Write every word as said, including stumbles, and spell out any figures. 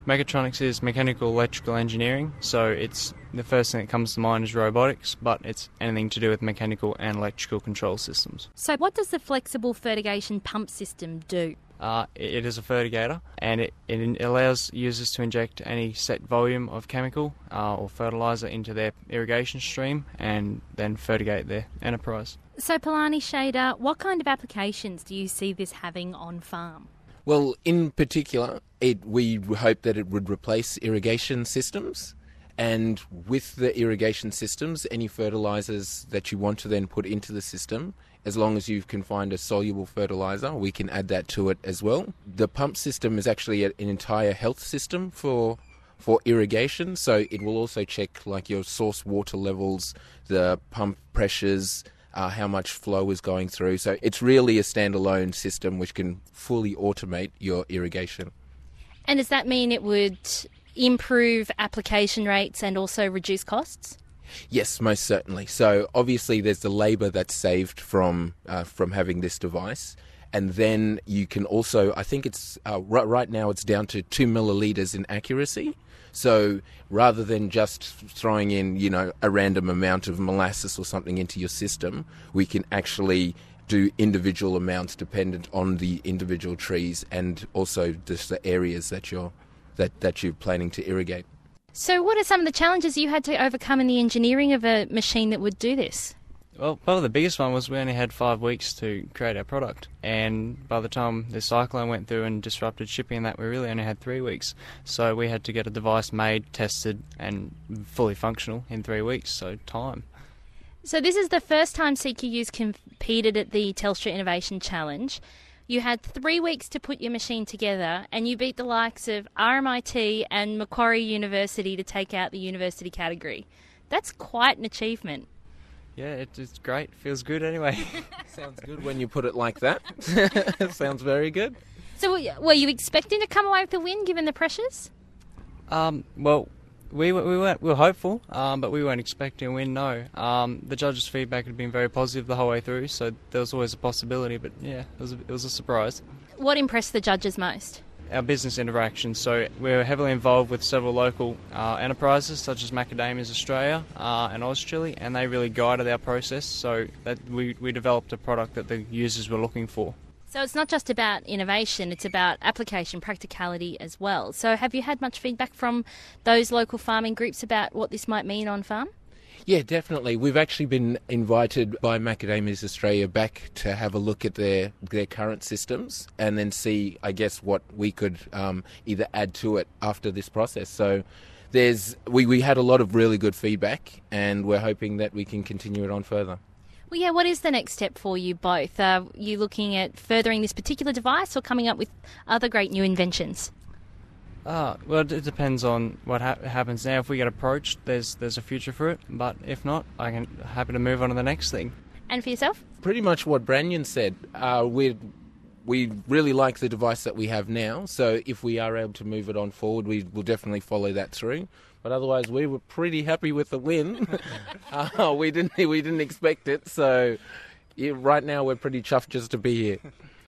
Mechatronics is mechanical electrical engineering, so it's the first thing that comes to mind is robotics, but it's anything to do with mechanical and electrical control systems. So what does the flexible fertigation pump system do? Uh, it it is a fertigator, and it, it allows users to inject any set volume of chemical uh, or fertiliser into their irrigation stream and then fertigate their enterprise. So Palani Shader, what kind of applications do you see this having on farm? Well, in particular, it, we hope that it would replace irrigation systems, and with the irrigation systems, any fertilisers that you want to then put into the system, as long as you can find a soluble fertiliser, we can add that to it as well. The pump system is actually an entire health system for for irrigation, so it will also check like your source water levels, the pump pressures, Uh, how much flow is going through. So it's really a standalone system which can fully automate your irrigation. And does that mean it would improve application rates and also reduce costs? Yes, most certainly. So obviously there's the labour that's saved from uh, from having this device. And then you can also, I think it's, uh, right, right now it's down to two millilitres in accuracy. So rather than just throwing in, you know, a random amount of molasses or something into your system, we can actually do individual amounts dependent on the individual trees and also just the areas that you're that, that you're planning to irrigate. So what are some of the challenges you had to overcome in the engineering of a machine that would do this? Well, probably the biggest one was we only had five weeks to create our product, and by the time the cyclone went through and disrupted shipping and that, we really only had three weeks. So we had to get a device made, tested and fully functional in three weeks, so time. So this is the first time C Q U's competed at the Telstra Innovation Challenge. You had three weeks to put your machine together and you beat the likes of R M I T and Macquarie University to take out the university category. That's quite an achievement. Yeah, it, it's great. Feels good anyway. Sounds good when you put it like that. Sounds very good. So were you expecting to come away with a win given the pressures? Um, well, we were, we weren't we were hopeful, um, but we weren't expecting a win. No, um, the judges' feedback had been very positive the whole way through, so there was always a possibility. But yeah, it was a, it was a surprise. What impressed the judges most? Our business interactions. So we're heavily involved with several local uh, enterprises such as Macadamias Australia uh, and Auschili, and they really guided our process so that we, we developed a product that the users were looking for. So it's not just about innovation, it's about application practicality as well. So have you had much feedback from those local farming groups about what this might mean on farm? Yeah, definitely. We've actually been invited by Macadamias Australia back to have a look at their their current systems and then see, I guess, what we could um, either add to it after this process. So there's we, we had a lot of really good feedback and we're hoping that we can continue it on further. Well, yeah, what is the next step for you both? Are you looking at furthering this particular device or coming up with other great new inventions? Ah, well, it depends on what ha- happens now. If we get approached, there's there's a future for it. But if not, I can happy to move on to the next thing. And for yourself? Pretty much what Branyan said. Uh, we we really like the device that we have now. So if we are able to move it on forward, we will definitely follow that through. But otherwise, we were pretty happy with the win. uh, we didn't we didn't expect it. So yeah, right now, we're pretty chuffed just to be here.